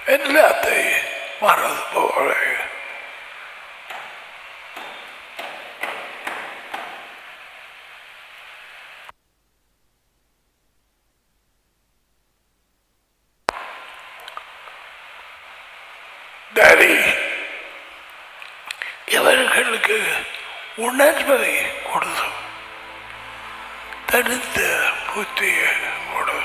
எல்லாத்தையும் மறந்து போல டாடி இவர்களுக்கு உணர்வை கொடுத்து தடுத்த புத்தியை கொடு.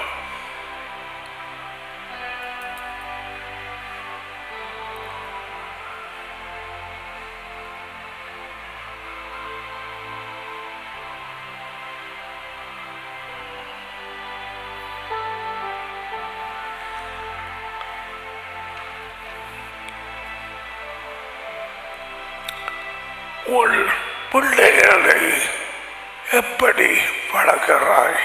உன் பிள்ளைகளை எப்படி வளர்க்கிறாய்?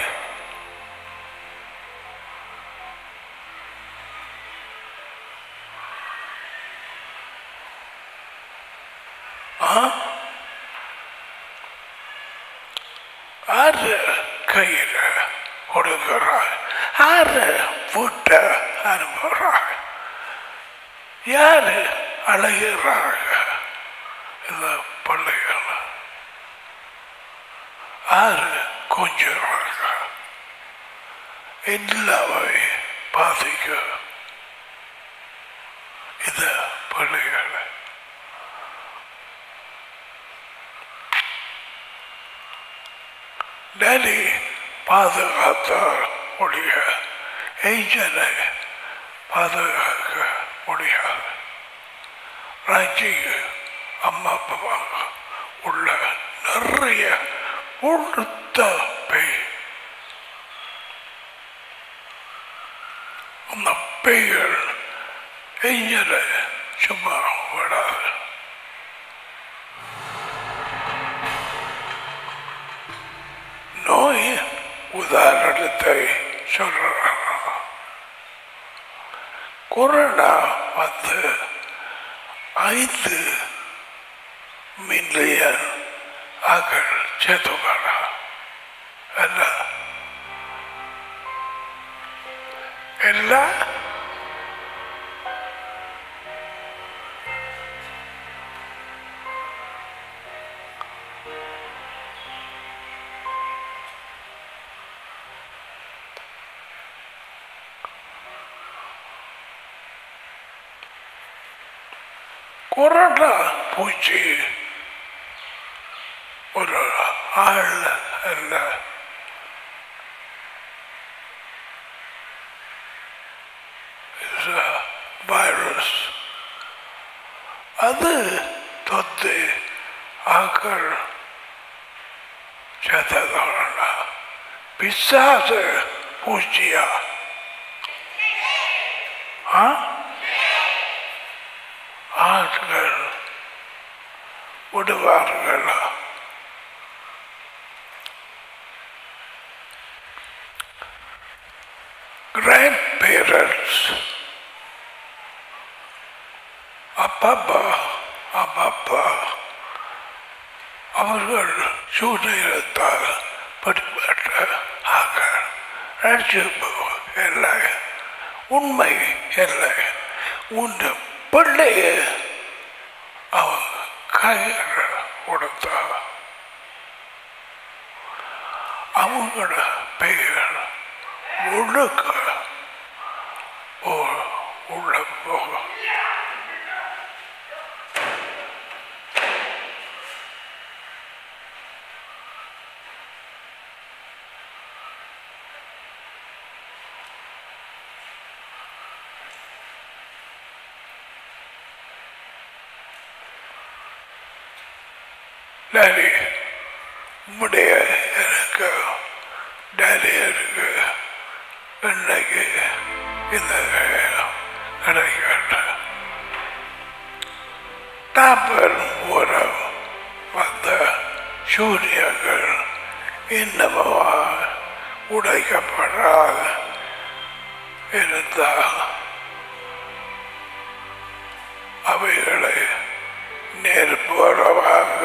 ஆறு கையில கொடுக்கிறாய், ஆறு வீட்டை அனுப்புகிறாய், யாரு அழகிறாங்க இந்த பிள்ளைகள்? ஆறு கொஞ்சிறாங்க எல்லாமே பாதிக்க இந்த பிள்ளைகள். டேடி பாதுகாத்த ஒழிய ஏஞ்சலை பாதுகாக்க முடியாது. ராஜிக்கு அம்மா அப்பாவாக உள்ள நிறைய பொழுத்த பேய், அந்த பேய்கள் ஏஞ்சலை சும்மா விடாது. நோய் உதாரணத்தை சொல்றாங்க. கொரோனா வந்து 5 மில்லியன் ஆக்கள் செத்துக்கான எல்லாம் கொரோனா பூச்சி ஒரு ஆள் அல்ல, வைரஸ். அது தொத்து ஆக்கள் செத்ததோட பிசாசு பூச்சியா ஆட்கள் விடுவார்கள். கிராண்ட் பேரண்ட்ஸ் அப்பா அவர்கள் சூழ்நிலத்தால் படிப்பட்ட ஆக்கள் ரட்சிப்பு இல்லை, உண்மை இல்லை. உன் பிள்ளைய அவன் கையில் கொடுத்தா அவங்களோட பெயர் முழுக்க உள்ள போகும். டாடி உம்முடைய எனக்கு டாடி இருக்கு இன்னைக்கு இந்த கிடைக்கல. தாப்பர் உரம் வந்த சூரியர்கள் இன்னமும் உடைக்கப்படாத இருந்தால் அவைகளை நெருப்புறவாக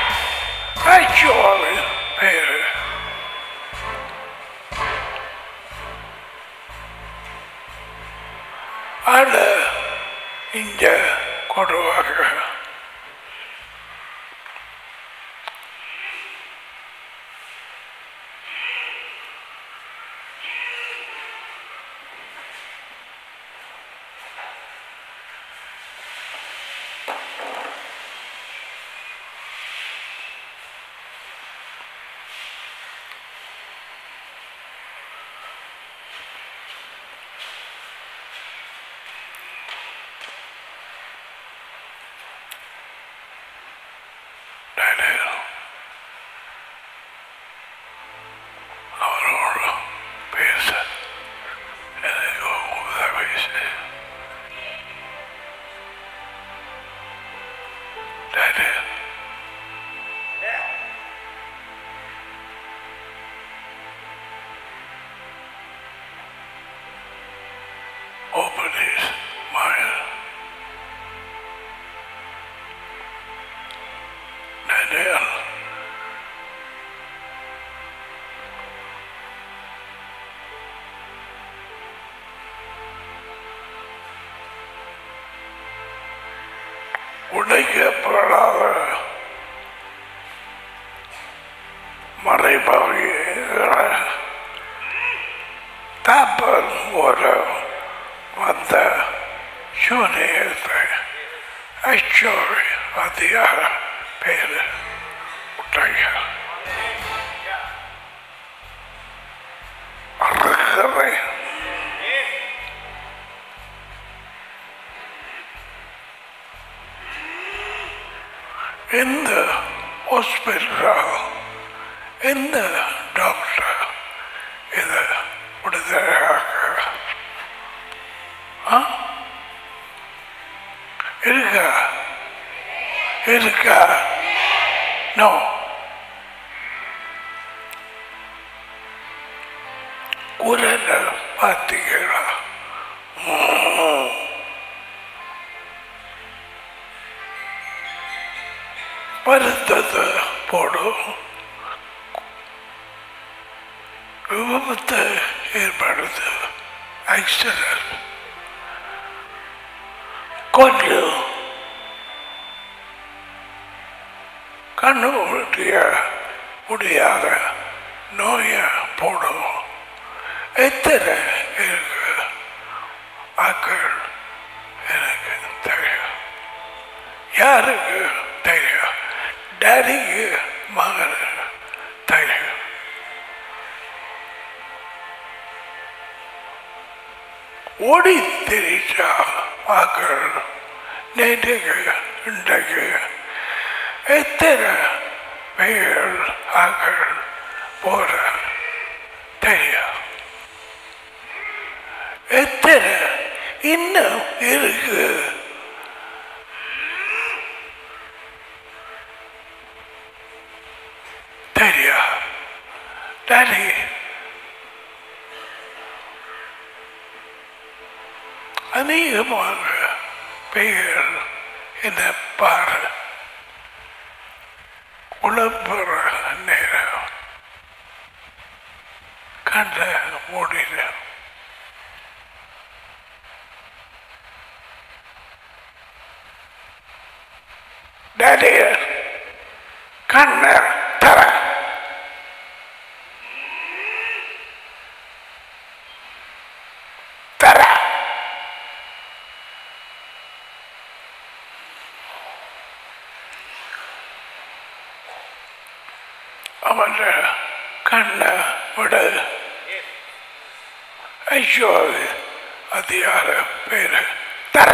பேரு ஆட இங்க கொடுவாங்க. அவரோட பேச எனக்கு உதவி செய்ய. Open his mind. Daniel. உடைக்கப்படாத மறைபாகிற தாப்பல் ஒரு வந்த சூனியத்தை ஐச்சோரி அதிகார பேரு உடைய அறுக்கிறேன். இந்த ஹாஸ்பிட்டல் இந்த டாக்டர் இதை விடுதலையாக இருக்கா நோ குரல பார்த்தீங்களா? வருத்தத்தை போடும் விபத்தை ஏற்படுது. ஆக்சிடென்ட் கொஞ்சம் கண்டுபிடிக்க முடியாத நோய போடும். எத்தனை இருக்கு ஆக்கள் எனக்கு தெரியும். யாருக்கு தெரியும்? டேடிக்கு மகன் தெரியும். ஓடி தெரிச்சா ஆக்கள் நேற்றுக்கு இன்றைக்கு எத்தனை பேர் ஆக்கள் போற தெரியும். எத்தனை இன்னும் இருக்கு. தெரியா டாடி? அநேகமாக பெயர் என்ன பாரு உழப்புற நேரம் கண்ட மூடின டாடி கண்ண தர தர அவன் கண்ண விட ஐயோ அதிகார பேரு தர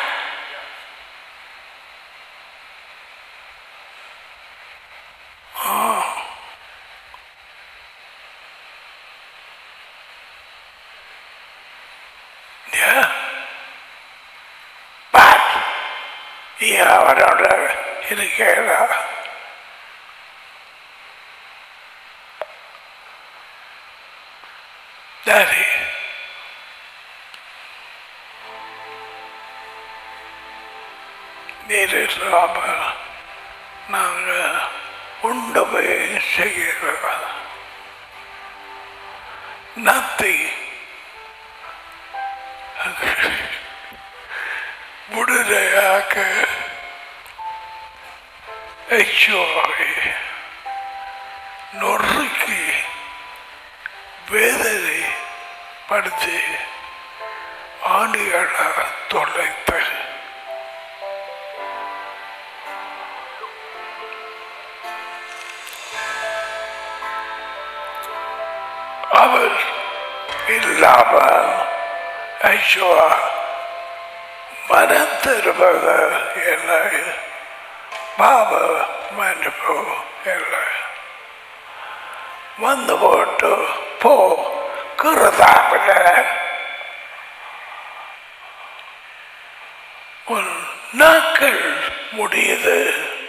அவனோட இருக்கா டாடி? நீர் இல்லாம நாங்க உண்டவை செய்கிறோம். nothing ஐயோவை நொறுக்கி வேதனை படுத்தி ஆண்டுகளாக தொலைத்த அவர் இல்லாமல் ஐயோ மனம் திரும்புவது இல்லை, பாப மன்னிப்பு இல்லை. வந்து போட்டு போ குருதாமில்ல உன் நாட்கள் முடியுது.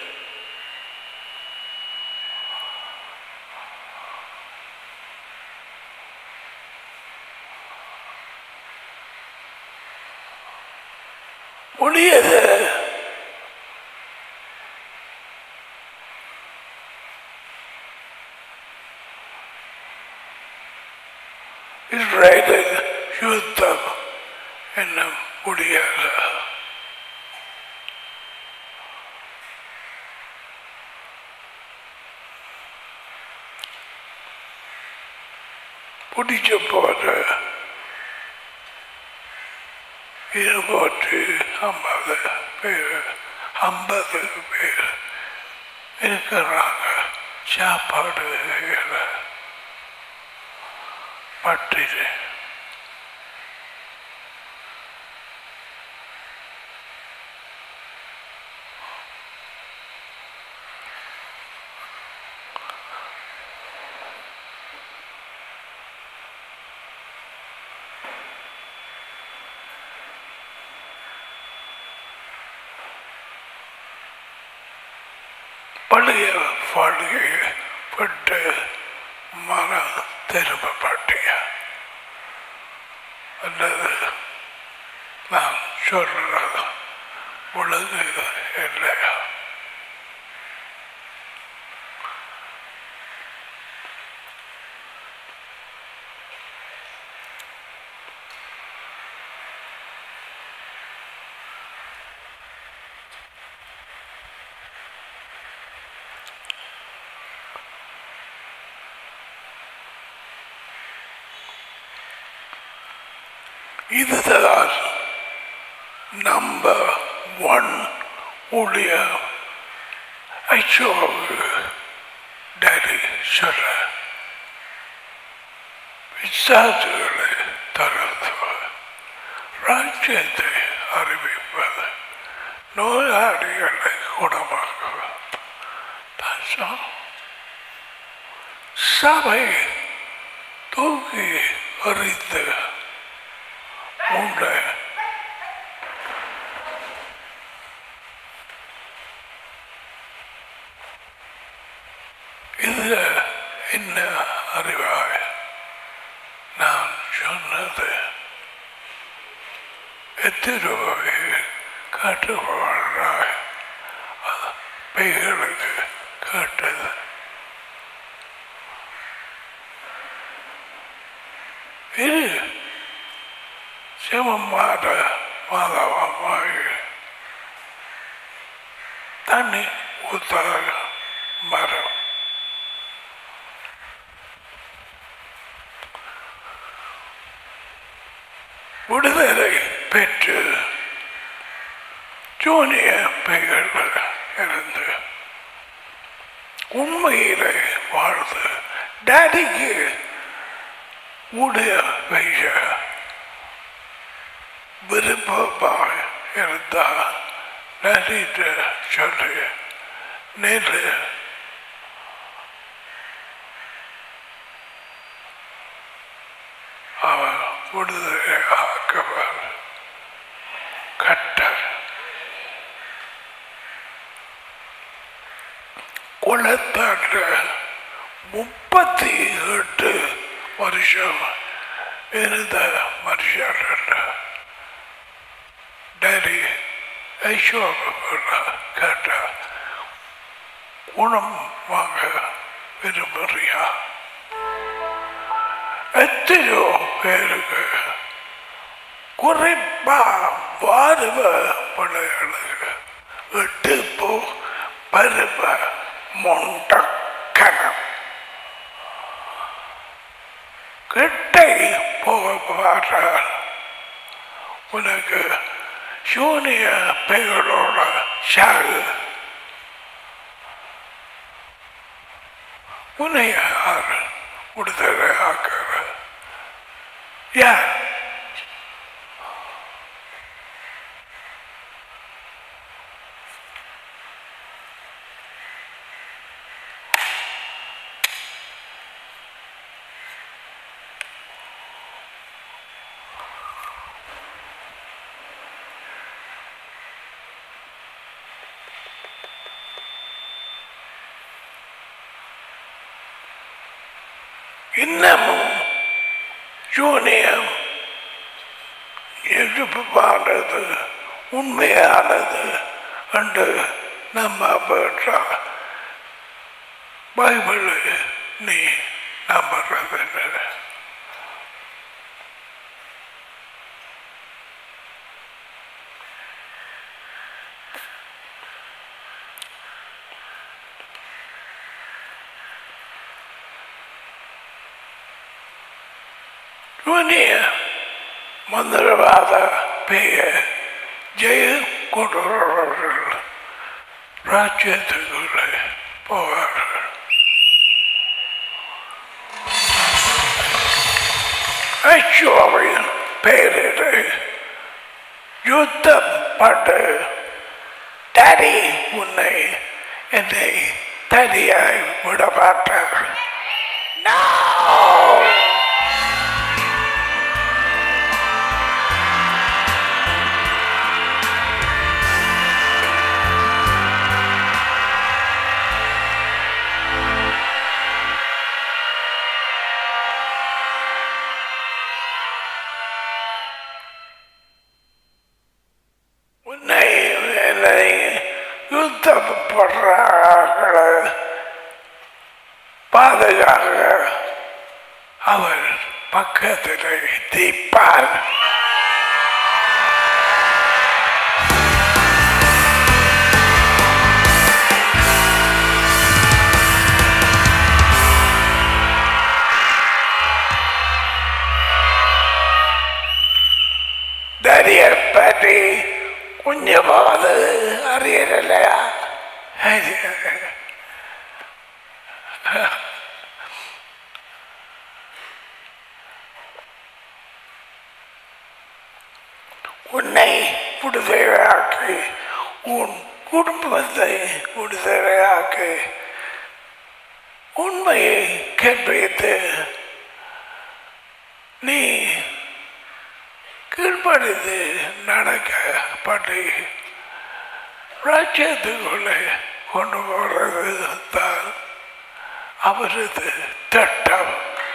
முடியுது. இஸ்ரேலின் யுத்தம் என்ன முடியாது. பிடிச்ச போது 250 பேர் இருக்கிறாங்க. சாப்பாடு பட்டினி. பழைய வாழ்க்கையை விட்டு மன திரும்பப்பட்டிய அல்லது நான் சொல்றது உலகு இல்லையா? இதுதான் நம்பர் 1 ஊழிய. ஐயோவுக்கு டாடி சொல்ல விசாரிகளை தருவது, ராஜ்யத்தை அறிவிப்பது, நோயாளிகளை குணமாக்குவது. சபை தூக்கி அறிந்து உண்டு. இது என்ன அறிவாக நான் சொன்னது? எத்திருவை காட்டுவாழ் பெய்களுக்கு காட்டது. இது சிவமாத மாதவமாக தண்ணி ஊத்தாக மரம். விடுதலை பெற்று ஜூனிய பெயர்கள் இருந்து உண்மையிலே வாழ்ந்து டாடிக்கு உடைய வைய விருப்பமாக இருந்தால் டாடிட்ட சொல்லி நேற்று அவர் விடுதலை ஆக்கவர் கட்டார். குளத்தாற்ற 38 வருஷம் இருந்த மனுஷன் டாடி ஐஸ்வர்யா கேட்ட குணம் வாங்க விரும்புறியா? எத்தனையோ பேருக்கு குறிப்பா வாருவ பிள்ளைகளுக்கு 8 பருவ மொண்டக்கணம் கிட்டை போவார்கள் உனக்கு சூனிய பெயரோட சாகு உன்னை யார் விடுதலை ஆக்குற யார் இன்னமும் ஜூனியம் எதிர்ப்பானது உண்மையானது என்று நம்ம பெற்றா பைபிள் நீ நம்புறது ஜூனிய மந்திரவாத பெயர் ஜெய கொண்டவர்கள் ராஜ்யத்துக்குள்ளே போவார்கள். ஐஸ்வர்யின் பெயரிட்டு யுத்தம் பட்டு தனி உன்னை என்னை தனியாய் விடமாட்டார். யுத்தப்படுறாங்கள பாதுகாக அவர் பக்கத்தில் தீப்பார். தரிய பற்றி கொஞ்சமாவது அறியலையா? உன்னை விடுதலையாக்கி உன் குடும்பத்தை விடுதலையாக்கி உண்மையை கற்பித்து நீ கீழ்ப்படித்து நடக்கப்பட்டு ராஜ்யத்துக்குள்ளே கொண்டு போறது தான் அவரது திட்டம்.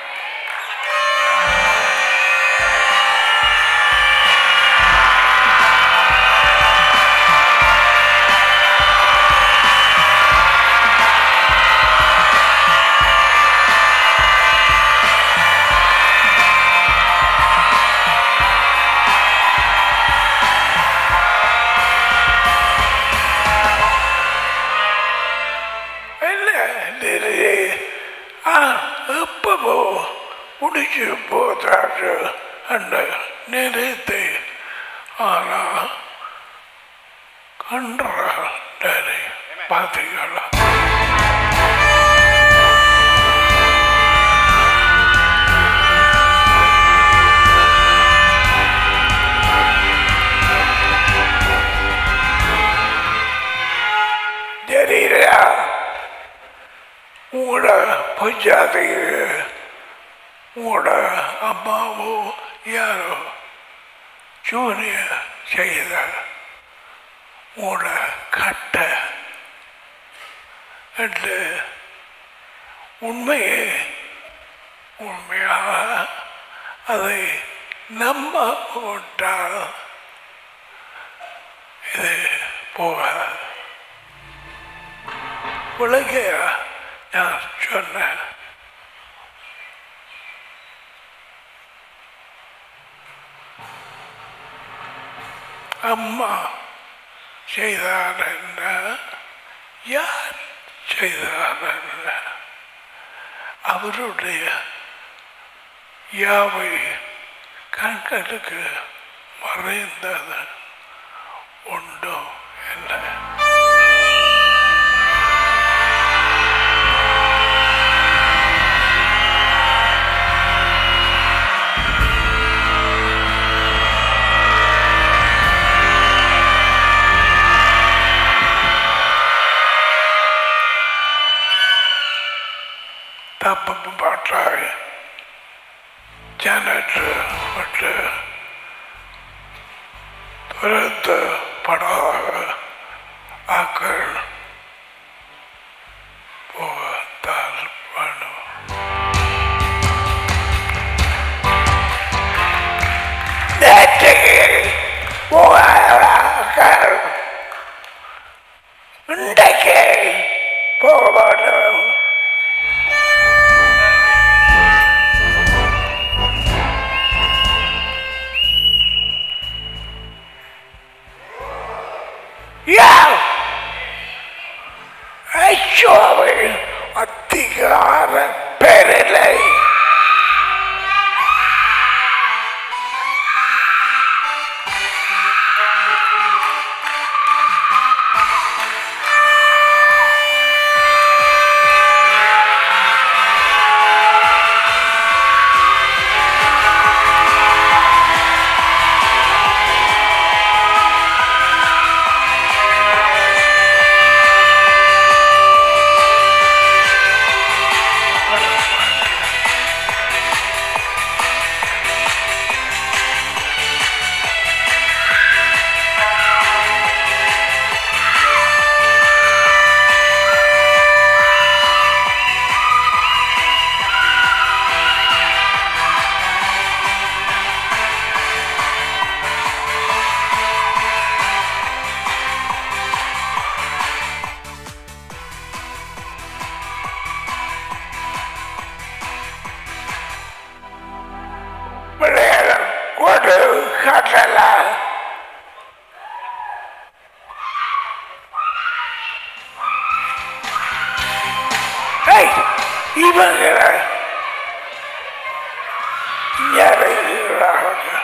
எப்பவோ முடிச்சு போதாச்சு அந்த நினைத்து ஆனா கண்டாரி பார்த்தீங்களா? தெரியலையா உங்களோட பஞ்சாதிக்கு உங்களோட அம்மாவோ யாரோ சூரிய செய்த உங்களோட கட்ட என்று உண்மையாக அதை நம்ப போட்டால் இது போகாது. உலகையா நான் சொன்னேன். அம்மா செய்தார் என்ன யார் செய்தார்? அவருடைய யாவை கண்களுக்கு மறைந்தது உண்டோ இல்லை. தப்பு பாட்டாய் ஜனற்று விட்டு துரத்து படாத ஆக்கள் போகத்தால் வேணும். ஆக்கள் இன்றைக்கு போக வேண்டும். அதிகார பெறலை இவங்களை நிறைகிறார்கள்.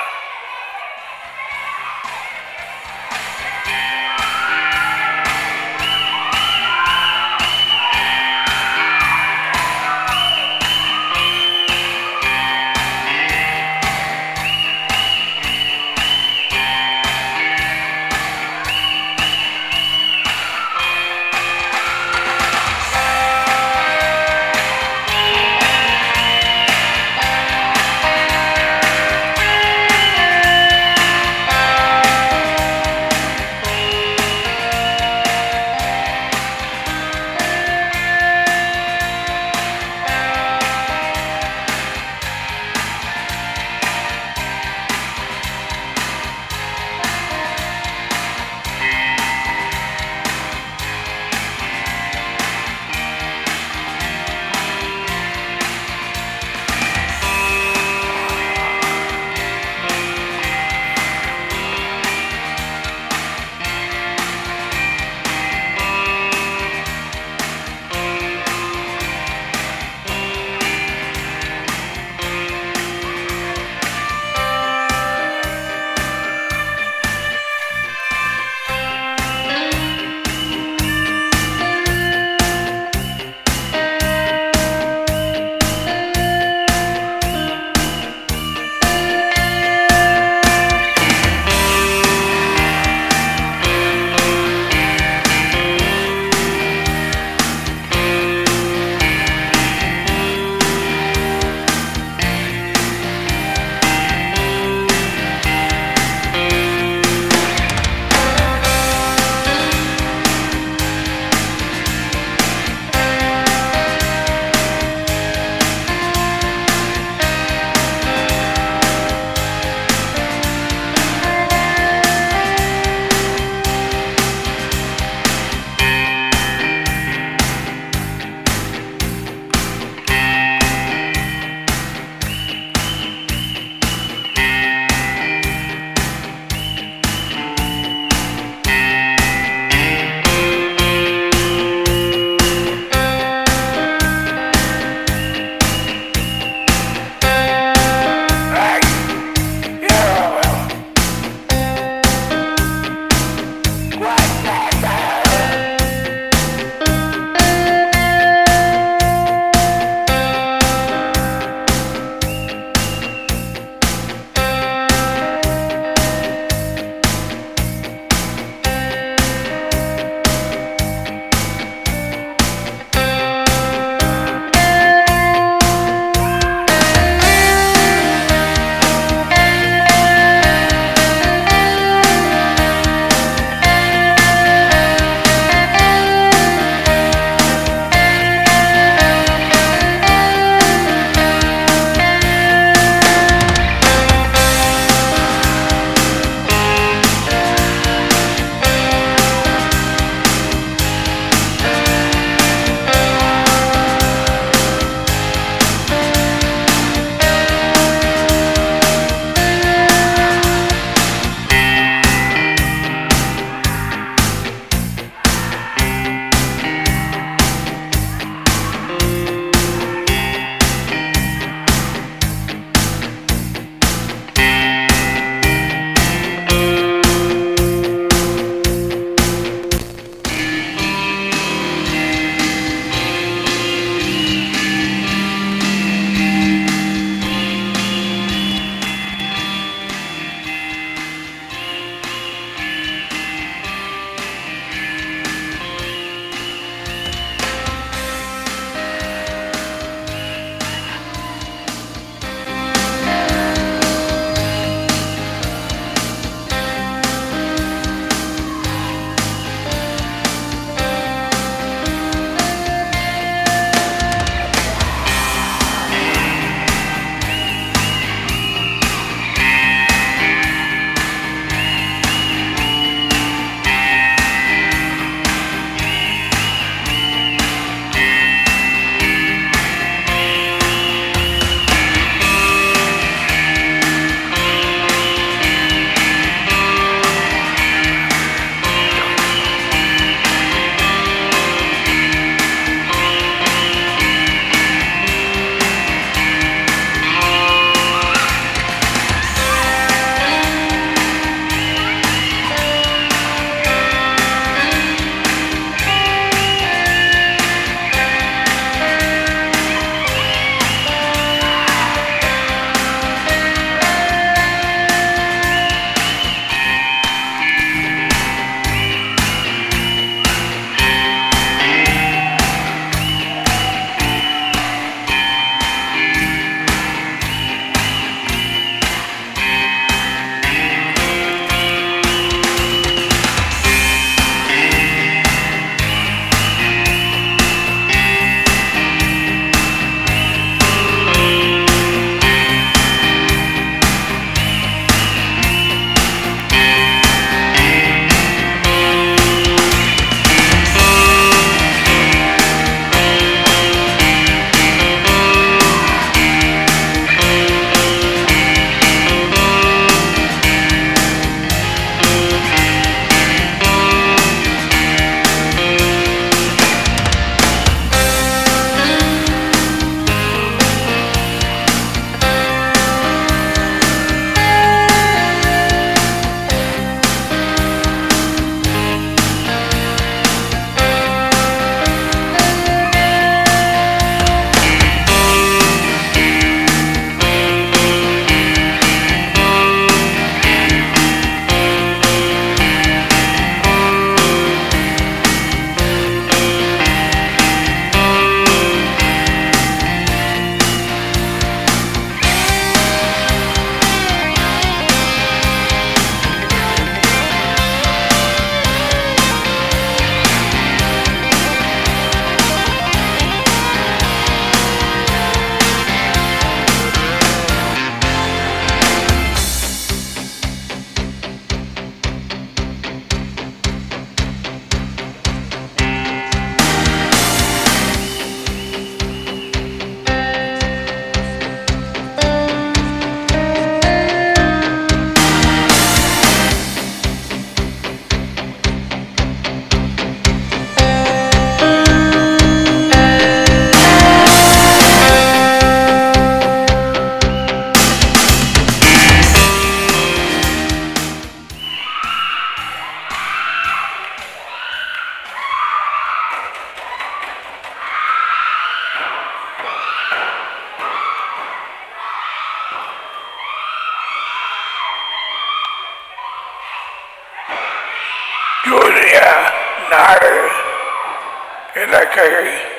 சூரிய நாடு இலக்கை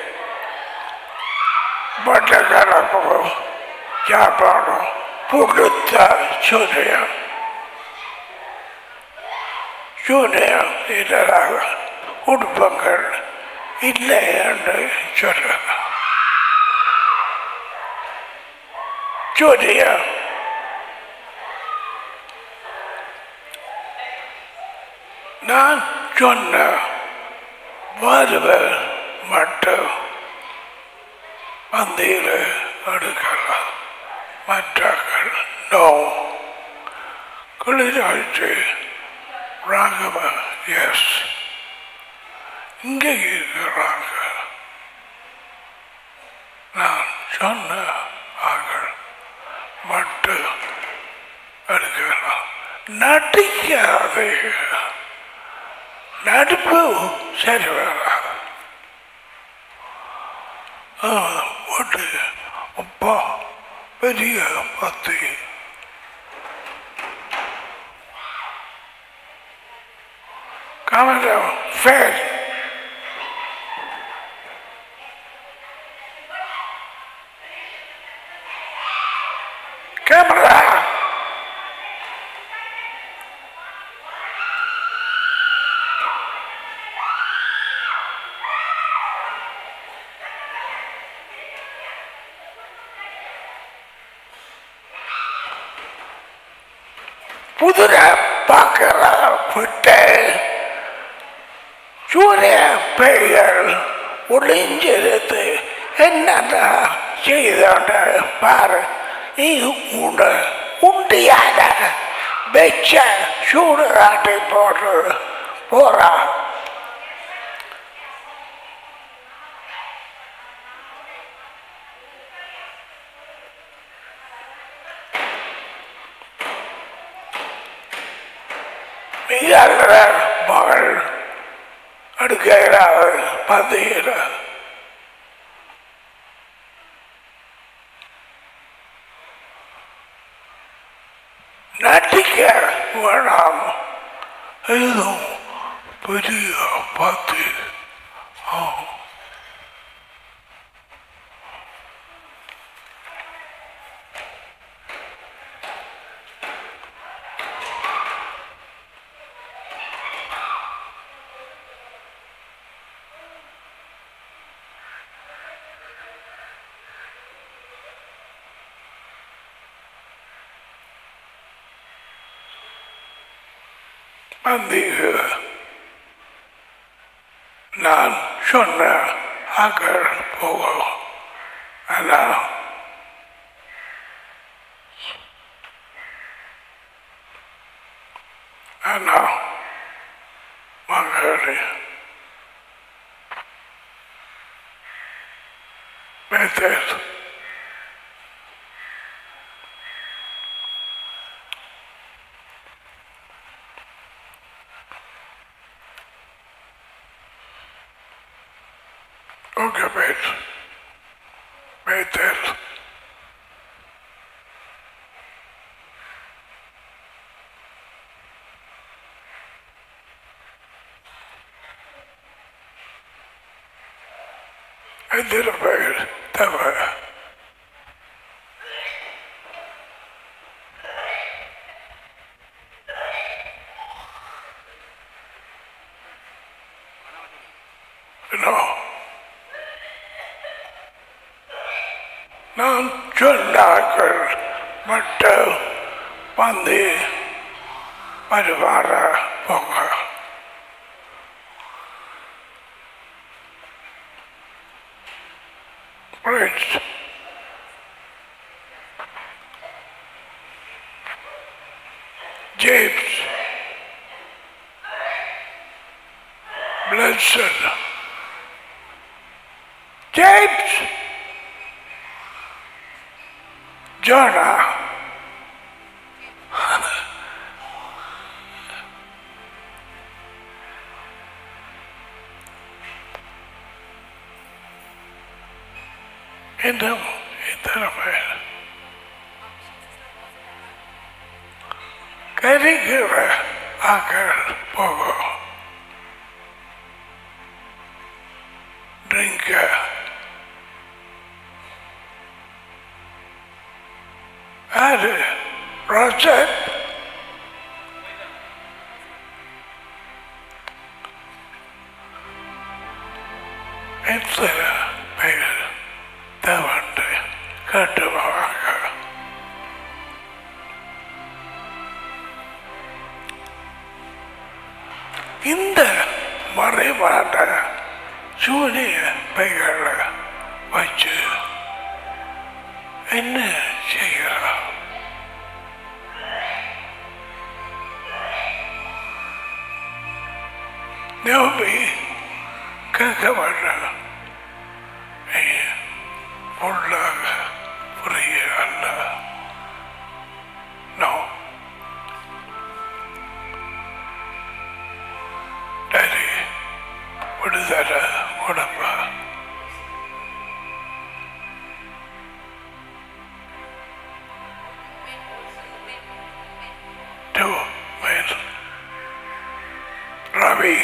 மட்டக்களப்பு யாழ்ப்பாணம் புடுத்த சூரியன் சூரியன் இதராக குடும்பங்கள் இல்லை என்று சொல்றாங்க. சூரியன் நான் சொன்ன வருவர் மட்டும் வந்தியில் எடுக்கலாம், மற்றவர்கள் நோ. குளிராட்சி ராகவ எஸ் இங்கே இருக்கிறாங்க. நான் சொன்ன ஆகள் மட்டும் எடுக்கலாம். நடிக்காதே, நடிப்பு சரி வராது. ஒன்று அப்பா பெரிய பத்தி கமலம் ஃபேன் கேமரா புதுர பார்க்கிற விட்டு சூரிய பெயர் ஒளிஞ்சிருது. என்னடா செய்த பாரு. நீ உண்டியாட வெச்ச சூடு காட்டி போட்டு போறா. மகள் அடுக்கிறார் பந்தியில. நட்டிக்க வேணாம், ஏதோ பெரிய பத்தி. பந்திக்கு நான் சொன்ன அகல் போகும். ஆனால் மகளே Better. Okay, better. I did a bit. நான் சொன்னார்கள் மட்டும் வந்து வருவார போங்க. James Bledson. James Jonah கரிகிற ஆக்கள் போகும். drinker. And Rajat எத்தனை பேர் தவண்டு கட்டுவாங்க. இந்த மறைவான சூனிய பெயர்களை வச்சு என்ன செய்யலாம்? நோபி கேட்க மாட்டாங்க. பொருளாக புரிய அல்ல. நோ டேடி விடுதலை உடம்பா Ravi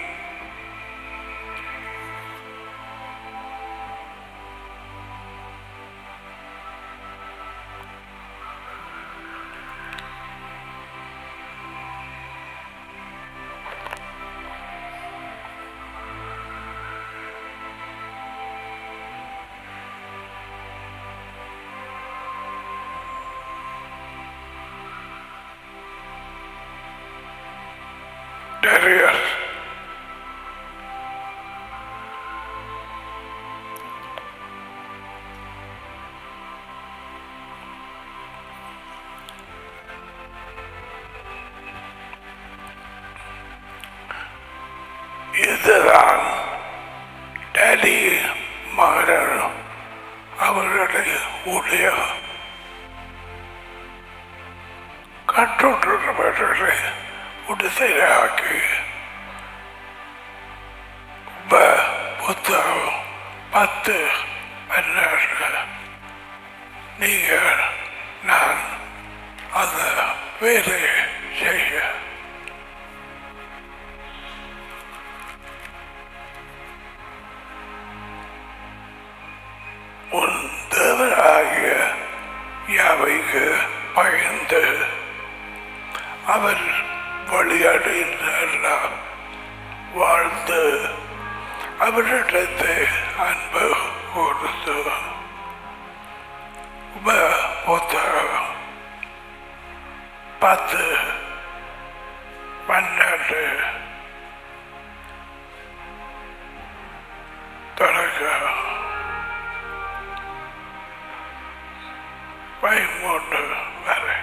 Darius இதுதான் டேடி மகன் அவர்களுடைய உடைய கற்றுள்ளவர்களை விடுதலையாக்கி புத்தகம் 10 12 நீங்கள் நான் அந்த வேலையை செய்ய உன் தேவனாகிய யாவைக்கு பயந்து அவர் வழியாடினெல்லாம் வாழ்ந்து அவரிடத்தை அன்பு கொடுத்து புத்தகம் 10 12 தொடக்க 13 வரை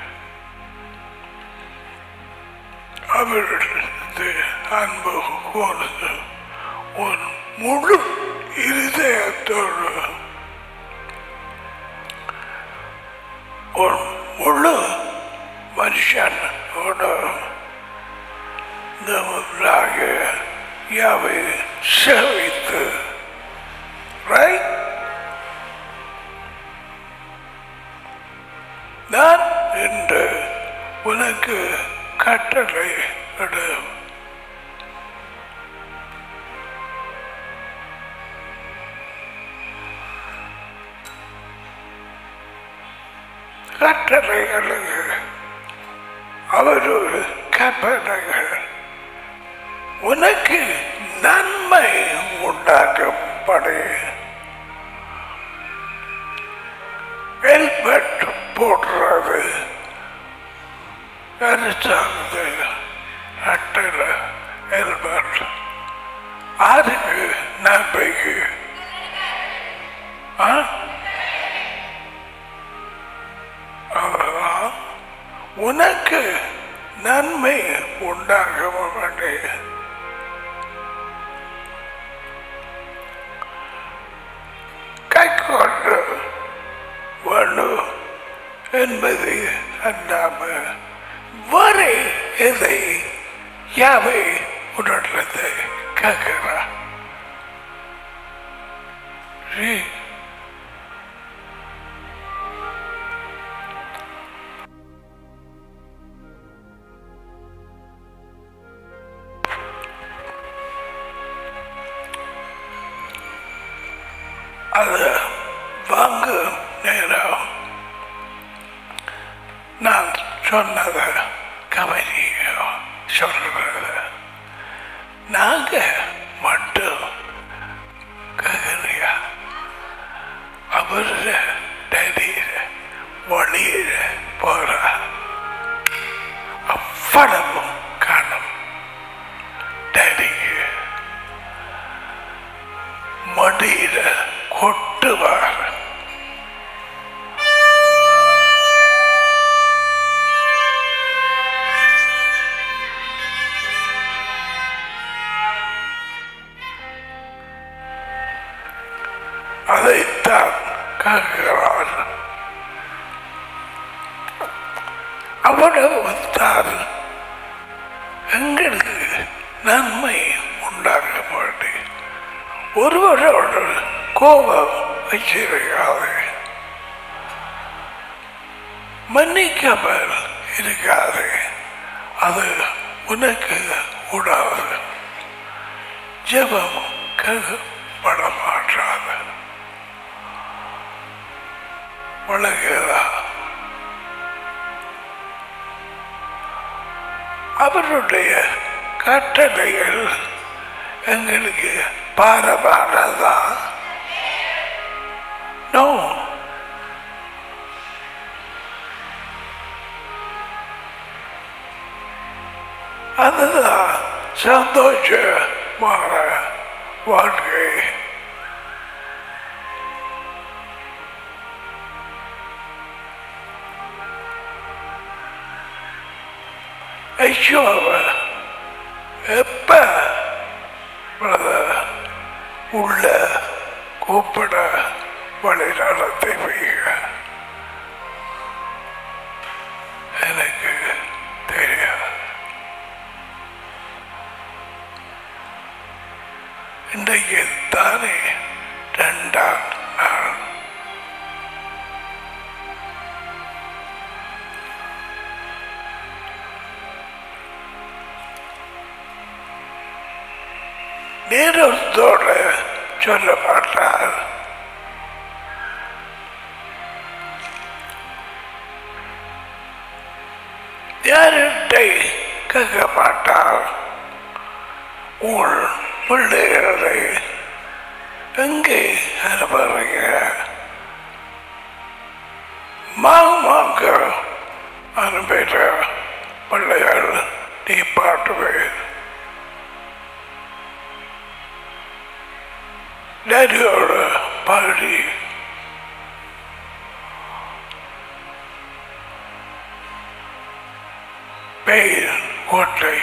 அவரிடத்தை அன்பு கொடுத்து உன் முழு இருதயத்தோடு ஒரு முழு மனுஷனோட தேவனாக யாவை சேவித்து ரைட் நான் என்று உனக்கு கட்டளை இடு. கட்டளைகளுக்கு அவரது கற்பனைகள் உனக்கு நன்மை உண்டாக்கப்படு. ஹெல்மெட் போடுறது அரசாங்கத்து அட்டையில் ஹெல்மெட் அதுக்கு நன்மைக்கு உனக்கு நன்மை உண்டாக வேண்டிய கைக்கொண்டு வேண்டும் என்பது அல்லாமல் வரை எதை யாவை உடனத்தை கேட்கிறார். நான் சொன்னதை கவனிங்க. சொல்றது நாங்க மட்டும் ககரியா அவர டெய்லியில வழியில போற அவ்வளவும் காணும். டெய்லிக்கு மடியில கொட்டுவார். அதைத்தான் கேட்கிறார். அவ்வளவு தான் எங்களுக்கு நன்மை உண்டாக மாட்டேன். ஒருவரோடு கோபம் வச்சிருக்காது, மன்னிக்காமல் இருக்காது. அது உனக்கு கூடாது. ஜெபம் கேட்கப்பட மாட்டாது. வழங்குதா? அவருடைய கட்டளைகள் எங்களுக்கு பாரமானதா? நோ. அதுதான் சந்தோஷமான வாழ்க்கை. ஐயோவ எப்ப உள்ள கூப்பிட வழி நடத்தி வைக்க எனக்கு தெரியாது. இன்றைக்கு தானே 2ஆம் நாள். நேரத்தோட சொல்ல மாட்டார். யார்கிட்ட கேட்க மாட்டார். உங்கள் பிள்ளைகளை எங்கே அனுப்புறீங்க? மாமாங்க அனுப்பிட்ட பிள்ளைகள் நீ பாட்டுவேன். டேடியோட பகுதி பெயர் கோட்டை.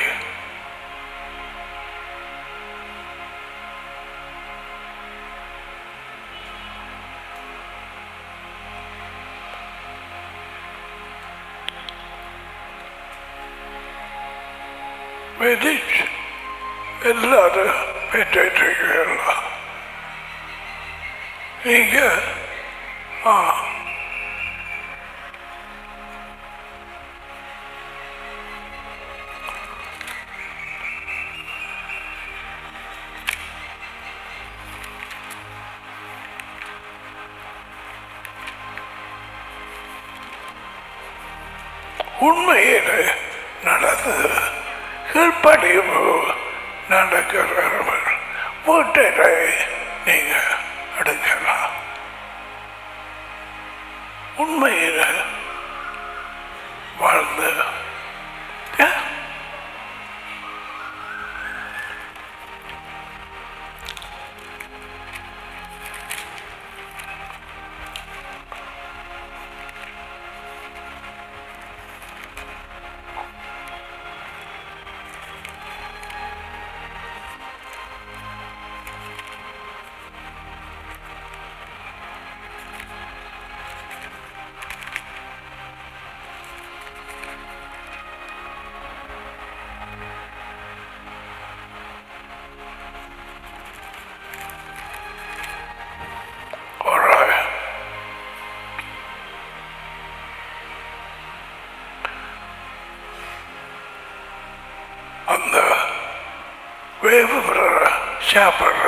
வெடிச்சு எல்லாரும் பெற்றீங்களா? நீங்க உண்மையில நடந்தது கீழ்ப்படிவு நடக்கிறவர் வீட்டை நீங்க எடுக்கலாம். உண்மையில வாழ்ந்து அந்த வேவுற சாப்பிட்ற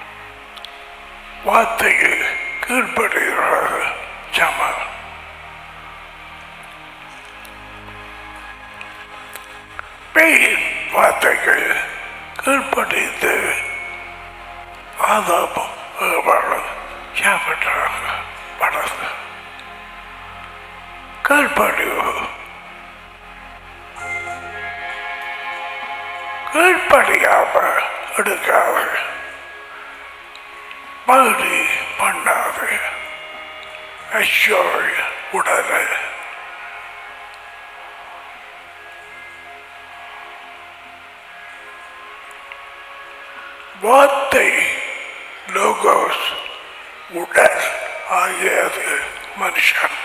வார்த்தைக்கு கீழ்படுகிறார் சம பேயின் வார்த்தைக்கு கீழ்ப்படித்து ஆதாமும் ஏவாளும் சாப்பிட்டாங்க. படகு கீழ்ப்படிவு கீழ்ப்படியாம எடுக்காது, மறுபடி பண்ணாது. ஐயோ உடலை வார்த்தை லோகோஸ் உடல் ஆகியது மனுஷன்.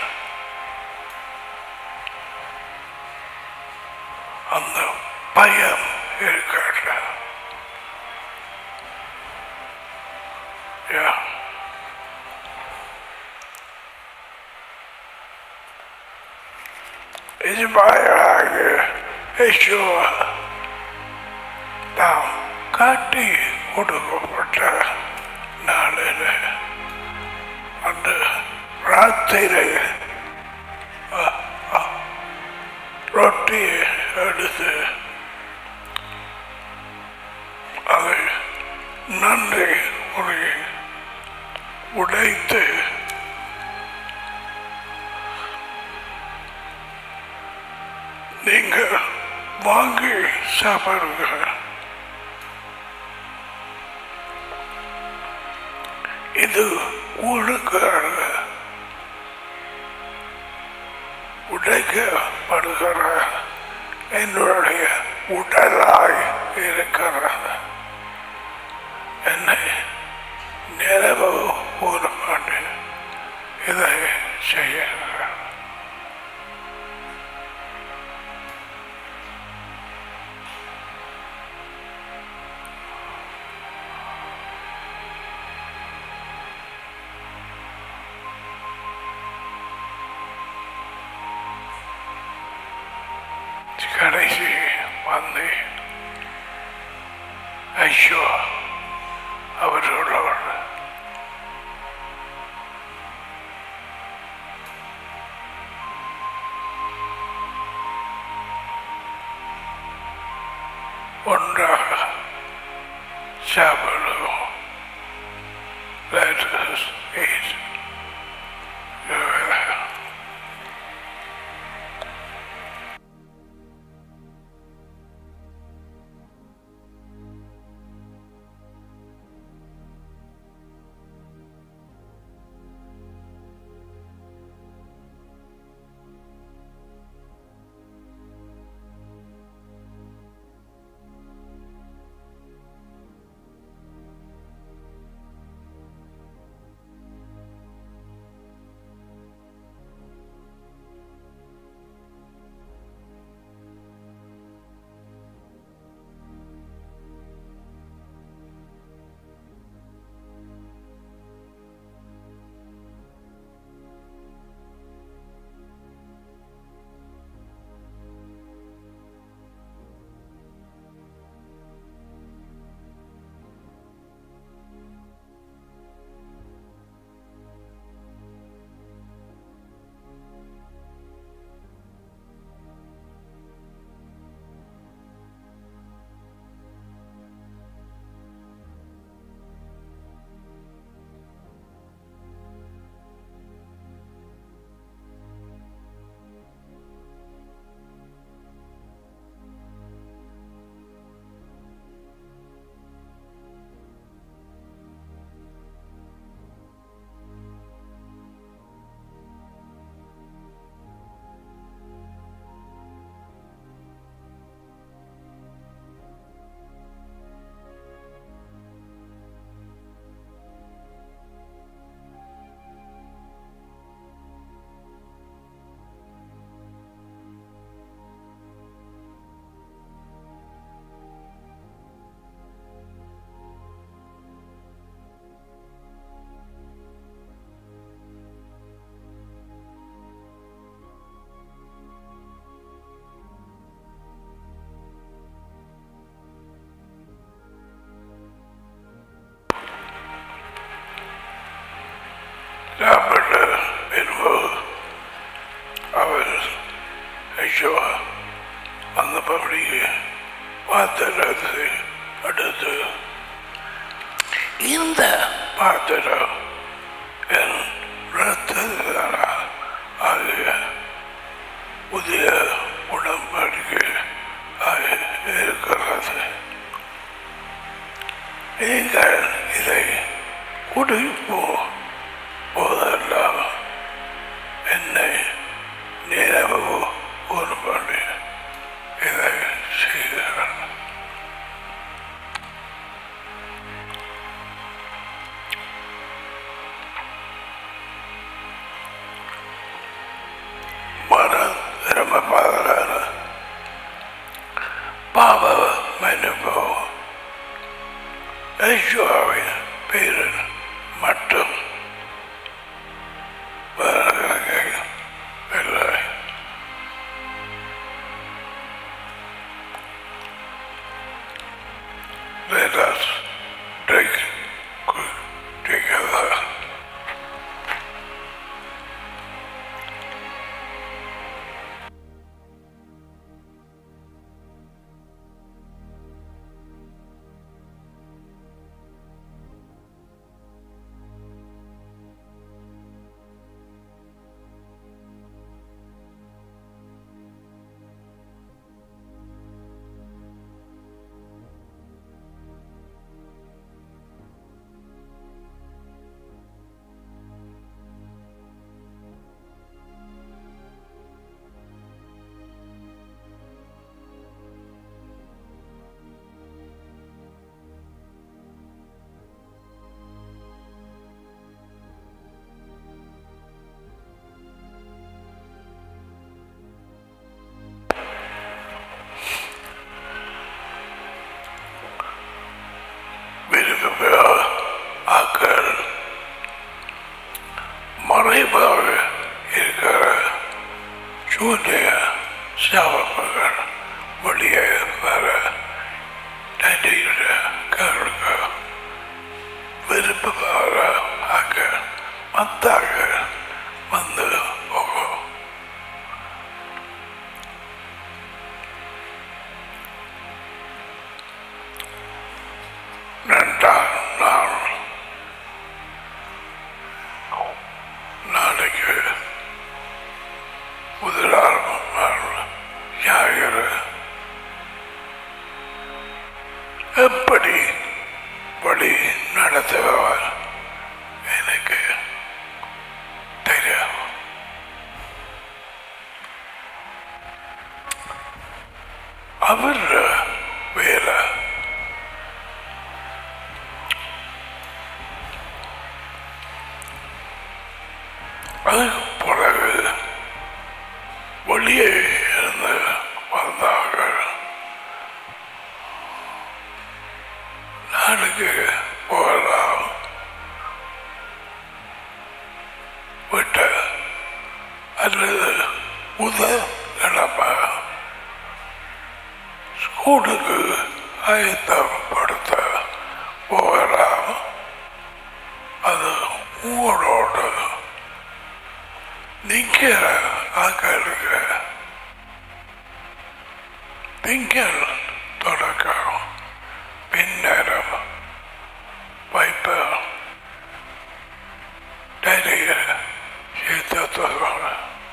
அந்த பயம் இருக்கிறது. இதுமாயாக யெகோவா தாம் காட்டி கொடுக்கப்பட்ட நாளில் அந்த ராத்திரி ரொட்டியை எடுத்து அதை நன்றி உரை உடைத்து நீங்கள் வாங்கி சாப்பிடுங்க, இது உங்களுக்காக உடைக்கப்படுகிற என்னுடைய உடலாய் இருக்கிறது. என்னை நினைவு கூறுமாண்டு இதை செய்ய. கடைசி வந்து ஐயோ அவர்களோடு ஒன்றாக சாப்பிடுவோம். Let us eat. சாப்பிட்டு வரும்போது அவர் ஐயோ அந்த பகுதிக்கு பாத்திரத்தை அடுத்து இந்த பாத்திரம் என் இரத்தத்தினால் ஆகிய புதிய உடம்படிக்கை இருக்கிறது. நீங்கள் இதை குடிப்போ போதெல்லாம் என்னை நினைவு கூறும்படி இதை செய்கிறார். மனம் திரும்ப பாதுகான பாவ மன்னிப்பு யேசுவின் பேரில் மட்டும் இல்லை. Let us drink together. மறைவாக இருக்கிற சூரிய சாபங்கள் வெளியே வர நடிகர்களுக்கு விருப்பமாக ஆக்க மத்தாக வந்து போகும். ரெண்டாம் நாள் நாளைக்கு முதலாம் நாள் ஞாயிறு எப்படி வழி நடத்துவார் எனக்கு தெரியும். அவர் வேலை அதுக்கு பிறகு வெளியே இருந்து வந்தார்கள். நாளைக்கு போகலாம் விட்ட அல்லது புதன்கிழமை ஸ்கூலுக்கு ஆயத்தப்படுத்த போகலாம். அது உங்களோட நிக்கிற ஆக்களுக்கு திங்கள் தொடக்கம் பின்னரம் வைப்ப நிறைய சித்தத்தோட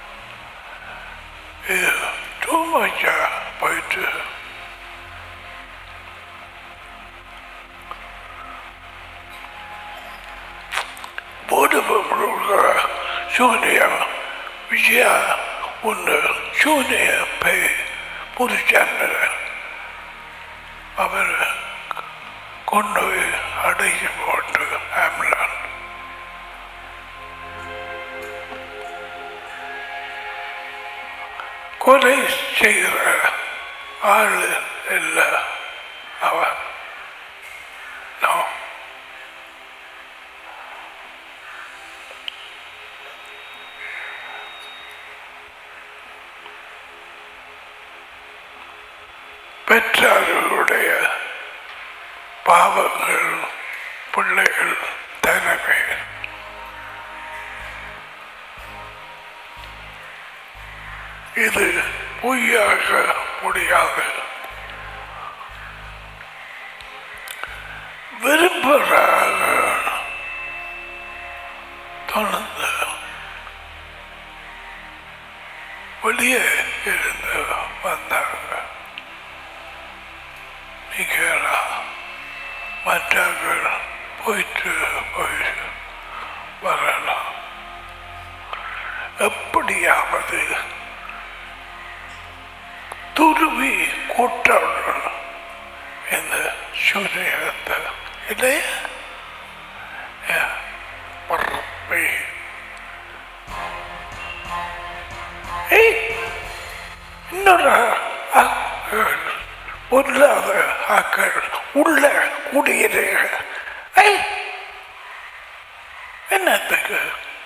இது தூமச்சா போயிட்டு போட்டு கொடுக்குற சூனியம் விஜயா ஒன்று சூனிய போய் புதுச்சாங்க அவர் கொண்டு போய் அடக்கி போட்டு ஆம்புலன்ஸ் கொலை செய்கிற ஆள் இல்லை அவன். பெற்றார்களுடைய பாவங்கள் பிள்ளைகள் தலைமை இது பொய்யாக முடியாது. இருவராக தொடர்ந்து வெளியே இருந்து வந்தாங்க. மிகேலா மற்றவர்கள் போயிட்டு வரலாம். எப்படியாவது துருவி கூட்டணும் இந்த சூரியத்தை இல்லையா? பரப்பை இன்னொரு பொருளாத ஆக்கள் உள்ள குடியிருக்க என்னத்துக்கு?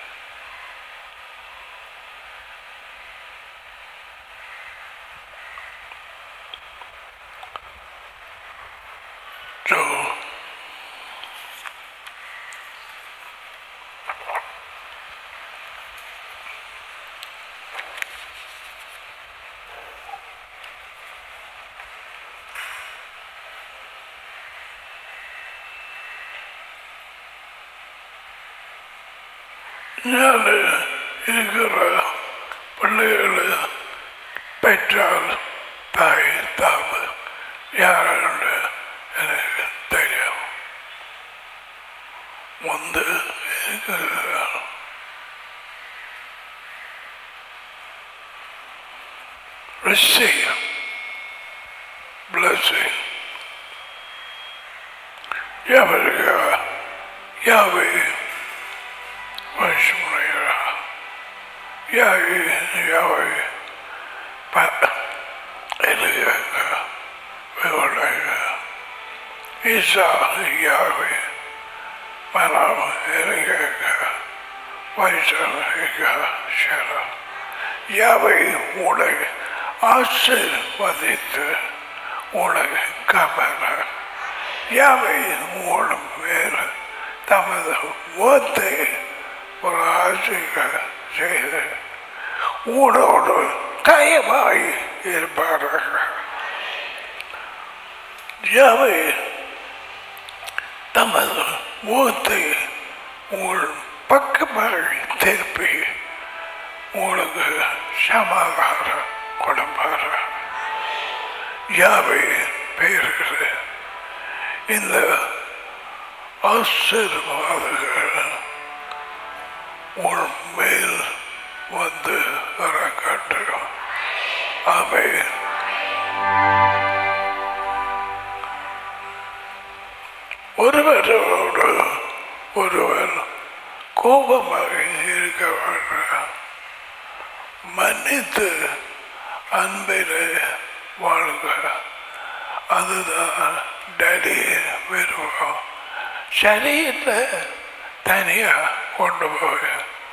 இருக்கிற பிள்ளைகளை பெற்றால் தாய் தாவு யாருன்னு எனக்கு தெரியும். வந்து இருக்கிறார் receive blessing. Yahweh Vashmaya Yahweh Eliyaga Violaya Isa Yahweh Manam Eliyaga Vaisalaga Shara Yahweh உலக ஆசீர்வதித்து உலக கமல யாவை மூலம் வேறு தமது ஓத்தை ஒரு ஆசிக செய்து ஊடோடு தயவாய் இருப்பார்கள். யாவை தமது ஓத்தை உங்கள் பக்கமாக திருப்பி உங்களுக்கு சமாதானம் கொடுப்பார். யாவை பேர்கள் இந்த ஆசீர்வாதங்கள் உன் மேல் வந்து இறக்கட்டும். ஆமென். ஒருவரோடு ஒருவர் கோபமாக இருக்க வேண்டாம். மன்னித்து அன்பிலே வாழ்க. அதுதான் டேடி விரும்பும். சரியில்லை தனியா கொண்டு போய்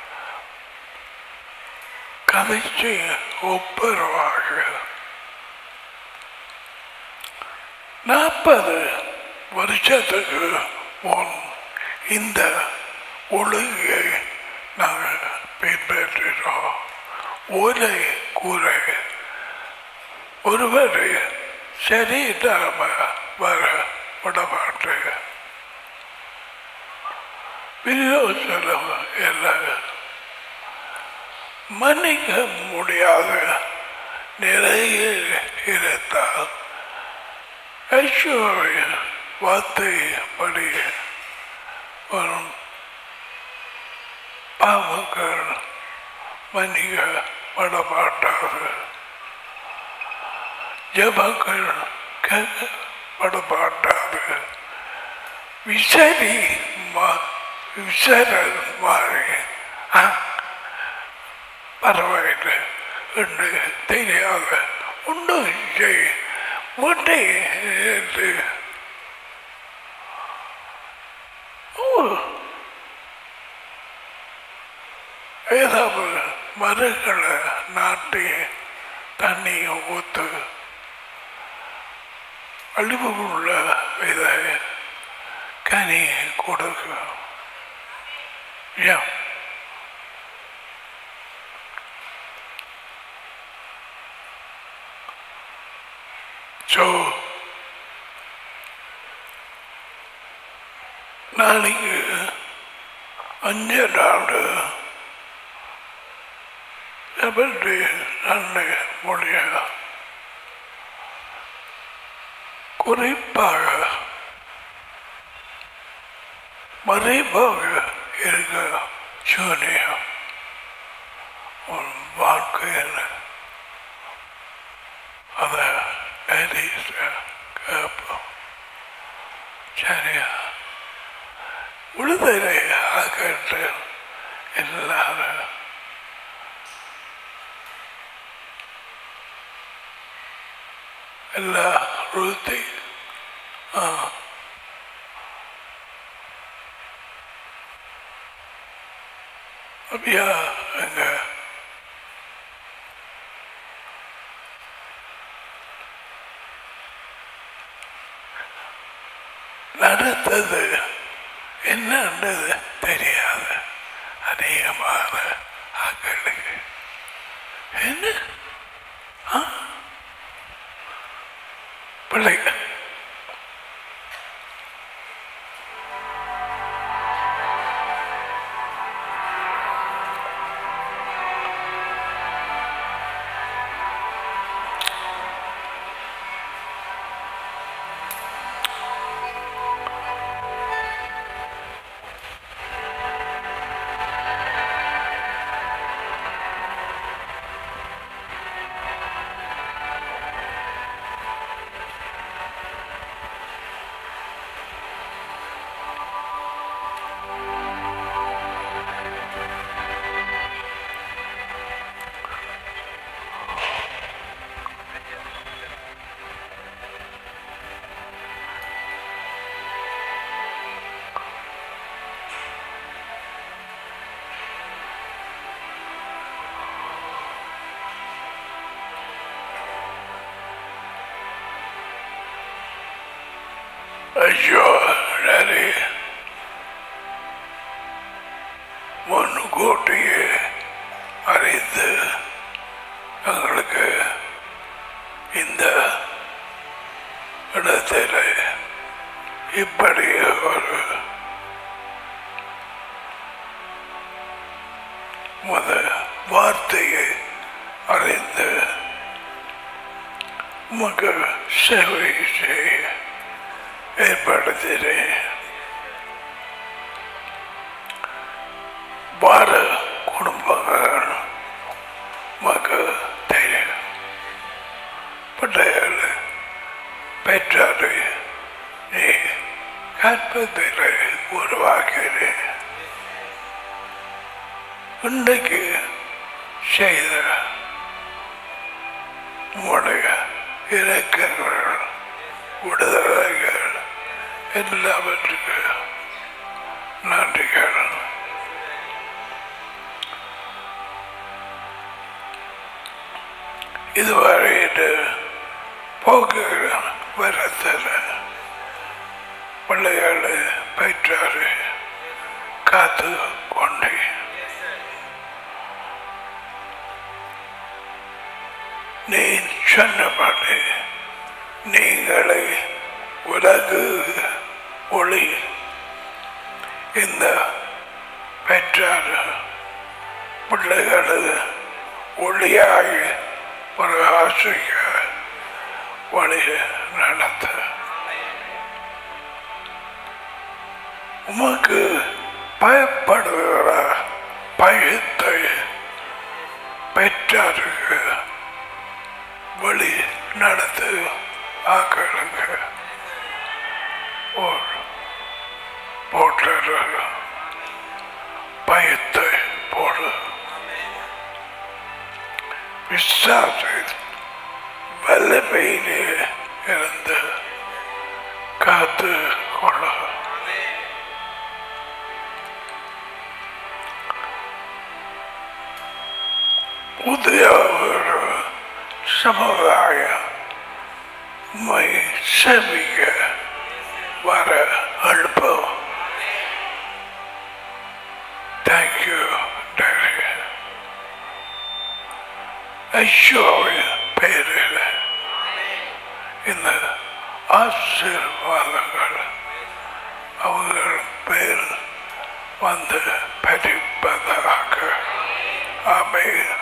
கதைச்சு ஒப்புரவாக 40 வருஷத்துக்கு முன் இந்த ஒழுங்கை நாங்கள் பின்பற்றினோம். ஒரே கூரை ஒருவரை சரியில்லாம வர விடமாட்டேன். வியோசனம் எல்லாம் மன்னிக்க முடியாத நிலையில் இருந்தால் ஐஸ்வர்ய வார்த்தைப்படி வரும் பாவங்கள் மன்னிக்கப்பட மாட்டாது. ஜபங்கள் கேட்கப்பட மாட்டாது. விசாரி விசாரல் மாறி பரவாயில்லை என்று தெரியாத உண்டு செய் முட்டை ஏதாவது மரங்களை நாட்டி தண்ணியை ஊத்து அழிவு உள்ள இதை கனி கொடுக்கும். So நாளைக்கு 5 நாள் எப்படி நன்மை முடிய குறிப்பாக மறைவாக இருக்க சூனியம் உன் வாழ்க்கையில் அதை கேட்போம். சரியா விடுதலை ஆகிட்டு எல்லாரும் எல்லா ருத்தி அப்படியா எங்க நடந்தது என்னன்றது தெரியாது அநேகமான ஆக்களுக்கு. என்ன பிள்ளைங்க ஐயோ டாடி முன்கூட்டியே அறிந்து எங்களுக்கு இந்த இடத்தில் இப்படி ஒரு வார்த்தையை அறிந்து உமக்கு சேவை செய்ய ஏற்படுத்தினேன். வார குடும்பங்கள் மக்கள் தெரியும் பிள்ளைகள் பெற்றாரு நீ கற்பத்தில் உருவாக்கினேன். இன்றைக்கு செய்த உடைய இலக்கங்கள் விடுதலைகள் எல்லாவற்றுக்கு நன்றிகள். இதுவரை போக்குகிற வரத்தில் பிள்ளைகளை பெற்றாரு காத்து கொண்டே நீ சொன்னபடி நீங்களே உலகு ஒளி இந்த பெற்றார் பிள்ளைகளது ஒளியாய் பிரகாசிக்க வழி நடத்த உமக்கு பயப்படுகிற பயத்தை பெற்றாருக்கு வழி நடத்து ஆக்களுக்கு போட்டு பயத்தை போடு. விசாரி வல்லமையிலே இருந்து காத்து கொள்ள புதிய ஒரு சமுதாயம் செவிக்க வர அனுப்பம். Thank you daddy. ஐயோவின் பேரில் இந்த ஆசீர்வாதங்கள் அவர்கள் வந்து பறிப்பதாக. ஆமென்.